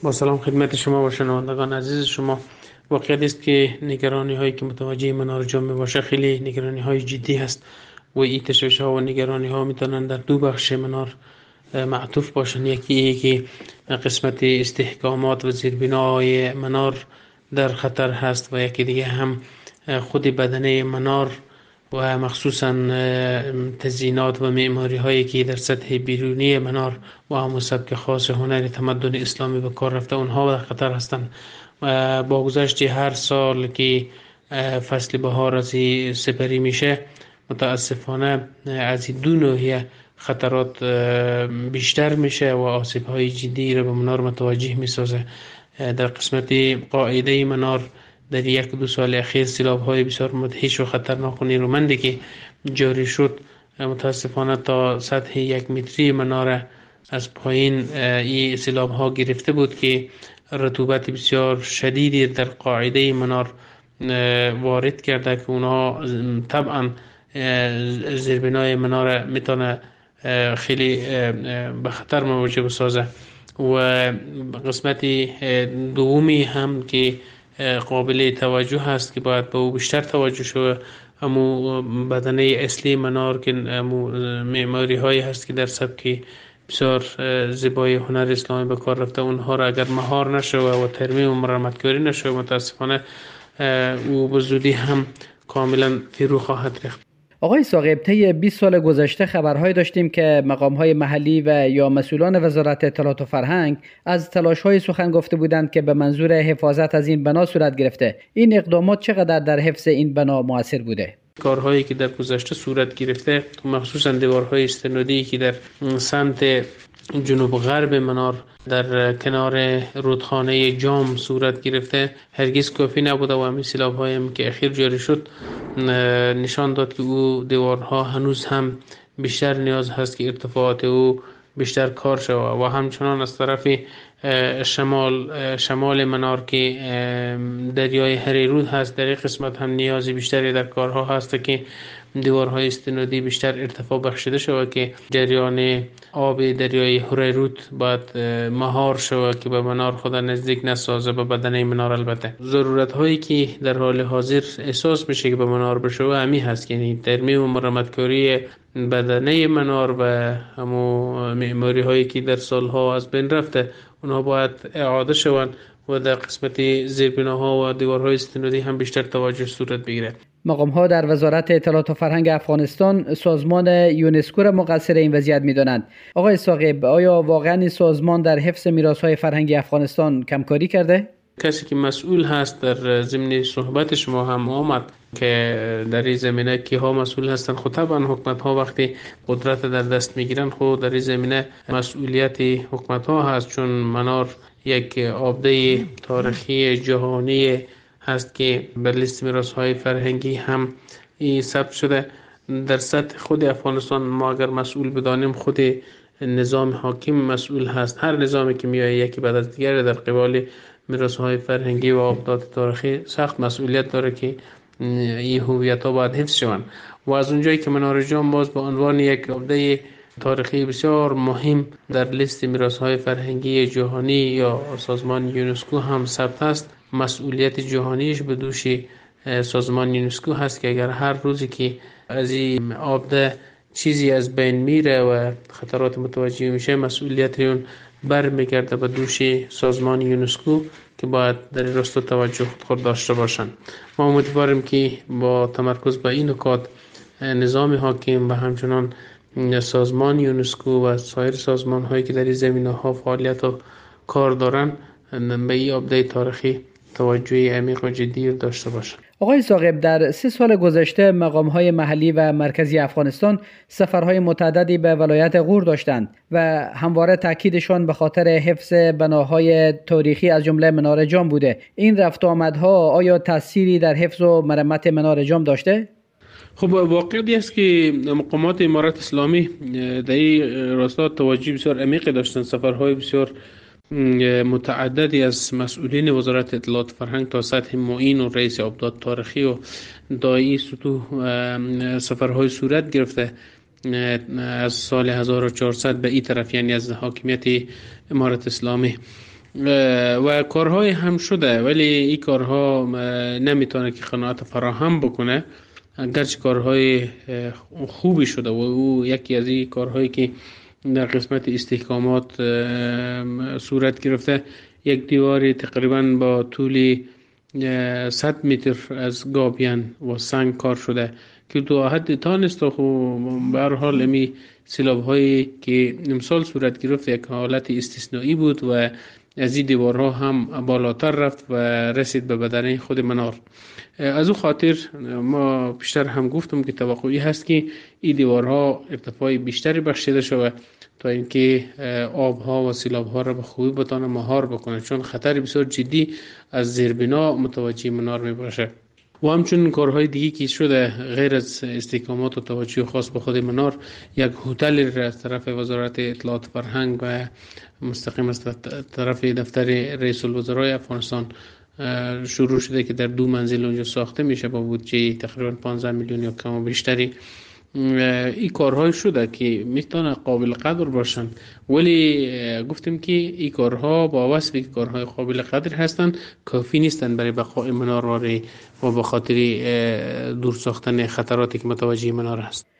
با سلام خدمت شما و شنوندگان عزیز شما. واقعیت است که نگرانی هایی که متوجه منار جان باشه خیلی نگرانی های جدی هست و این تشویش ها و نگرانی ها میتونن در دو بخش منار معطوف باشن. یکی که قسمت استحکامات و زیربنای منار در خطر هست و یکی دیگه هم خود بدنه منار و مخصوصا تزیینات و معماری هایی که در سطح بیرونی منار و هم سبک خاص هنر تمدن اسلامی به کار رفته اونها در خطر هستند. با گذشت هر سال که فصل بهار از سپری میشه متاسفانه از دو نوعیه خطرات بیشتر میشه و آسیب های جدی را به منار متوجه میسازه. در قسمت قاعده منار در یک دو سال اخیر سیلاب های بسیار مدهش و خطرناک و نیرومندی که جاری شد متاسفانه تا سطح 1 متری مناره از پایین این سیلاب ها گرفته بود که رطوبت بسیار شدیدی در قاعده منار وارد کرده که اونها طبعا زیربنای مناره میتونه خیلی به خطر مواجه بسازه. و قسمت دومی هم که قابل توجه هست که باید به او بیشتر توجه شود همو بدنه اصلی منار که معماری هایی هست که در سبک بسیار زیبای هنر اسلامی به کار رفته اونها را اگر مهار نشود و ترمیم و مرمتگاری نشود متاسفانه او به زودی هم کاملا فرو خواهد ریخت. آقای ثاقب، طی 20 سال گذشته خبرهایی داشتیم که مقام‌های محلی و یا مسئولان وزارت اطلاعات و فرهنگ از تلاش‌های سخن گفته بودند که به منظور حفاظت از این بنا صورت گرفته. این اقدامات چقدر در حفظ این بنا مؤثر بوده؟ کارهایی که در گذشته صورت گرفته مخصوصا دیوارهای استنادی که در سمت جنوب غرب منار در کنار رودخانه جام صورت گرفته هرگز کافی نبوده و همین سیلاب هایی که اخیر جاری شد نشان داد که او دیوارها هنوز هم بیشتر نیاز هست که ارتفاعات او بیشتر کار شود و همچنان از طرف شمال منار که دریای هریرود هست در این قسمت هم نیازی بیشتری در کارها هست که دیوارهای استنادی بیشتر ارتفاع بخشیده شود که جریان آب دریای هریرود باید مهار شود که به منار خود نزدیک نسازه به بدنه منار. البته ضرورت هایی که در حال حاضر احساس میشه که به منار بشه همی هست که یعنی ترمیم و مرمتکاری بدنه منار و همو معماری هایی که در سالها از بین رفته اونها باید اعاده شوند و در قسمت زیربناها و دیوارهای استنادی هم بیشتر توجه صورت بگیره. مقام‌ها در وزارت اطلاعات و فرهنگ افغانستان سازمان یونسکو را مقصر این وضعیت می‌دانند. آقای ثاقب، آیا واقعاً این سازمان در حفظ میراث‌های فرهنگی افغانستان کمکاری کرده؟ کسی که مسئول هست در ضمن صحبت شما هم آمد که در این زمینه کیها مسئول هستند. خود طبعا حکومت ها وقتی قدرت در دست میگیرن خود در این زمینه مسئولیت حکومت ها هست، چون منار یک آبده تاریخی جهانی هست که بر لیست میراث‌های فرهنگی هم ثبت شده. در سطح خود افغانستان ما اگر مسئول بدانیم خود نظام حاکم مسئول هست. هر نظامی که میاد یکی بعد از دیگر در قبال میراث‌های فرهنگی و آبدات تاریخی سخت مسئولیت داره که این هویت‌ها باید حفظ شوند و از اونجایی که منار جام باز به عنوان یک آبده تاریخی بسیار مهم در لیست میراث‌های فرهنگی جهانی یا سازمان یونسکو هم ثبت است، مسئولیت جهانیش به دوش سازمان یونسکو هست که اگر هر روزی که از این آبده چیزی از بین میره و خطرات متوجه میشه مسئولیت اون برمیگرده به دوش سازمان یونسکو که باید در راستا توجه خود داشته باشند. ما امیدواریم که با تمرکز به این نکات نظام حاکم و همچنان سازمان یونسکو و سایر سازمان هایی که در این زمینه ها فعالیت و کار دارن به این آبده تاریخی توجه عمیق و جدی داشته باشند. آقای ثاقب، در 3 سال گذشته مقام‌های محلی و مرکزی افغانستان سفرهای متعددی به ولایت غور داشتند و همواره تاکیدشان به خاطر حفظ بناهای تاریخی از جمله منار جام بوده. این رفت و آمدها آیا تأثیری در حفظ و مرمت منار جام داشته؟ خب واقعی است که مقامات امارت اسلامی در این راستا توجه بسیار عمیق داشتند. سفرهای بسیار متعددی از مسئولین وزارت اطلاعات فرهنگ تا سطح معین و رئیس آبدات تاریخی و دایی سطوح سفرهای صورت گرفته از سال 1400 به این طرف، یعنی از حاکمیت امارت اسلامی. و کارهای هم شده، ولی این کارها نمیتونه که قناعت فراهم بکنه. اگرچه کارهای خوبی شده و او یکی از این کارهایی که در قسمت استحکامات صورت گرفته، یک دیواری تقریبا با طول 100 متر از گابین و سنگ کار شده که تو حد تانست و به هر حال امی سیلاب هایی که امسال صورت گرفت یک حالت استثنایی بود و از این دیوارها هم بالاتر رفت و رسید به بدنه خود منار. از او خاطر ما پیشتر هم گفتم که توقعی هست که این دیوارها ارتفاع بیشتری بخشیده شود تا اینکه آبها و سیلابها را به خوبی بتانه مهار بکنه، چون خطر بسیار جدی از زیربنا متوجه منار می باشه. و همچنین کارهای دیگه که شده غیر از استحکامات و توجه خاص به خود منار، یک هتل را از طرف وزارت اطلاعات فرهنگ و مستقیم از طرف دفتر رئیس الوزرای افغانستان شروع شده که در 2 منزل اونجا ساخته میشه با بودجه تقریبا 15 میلیون یا کم و بیشتری. این کارهای شده که میتونه قابل قدر باشن، ولی گفتیم که این کارها با وصفی که کارهای قابل قدر هستند کافی نیستن برای بقای منار و به خاطر دور ساختن خطراتی که متوجه منار هست.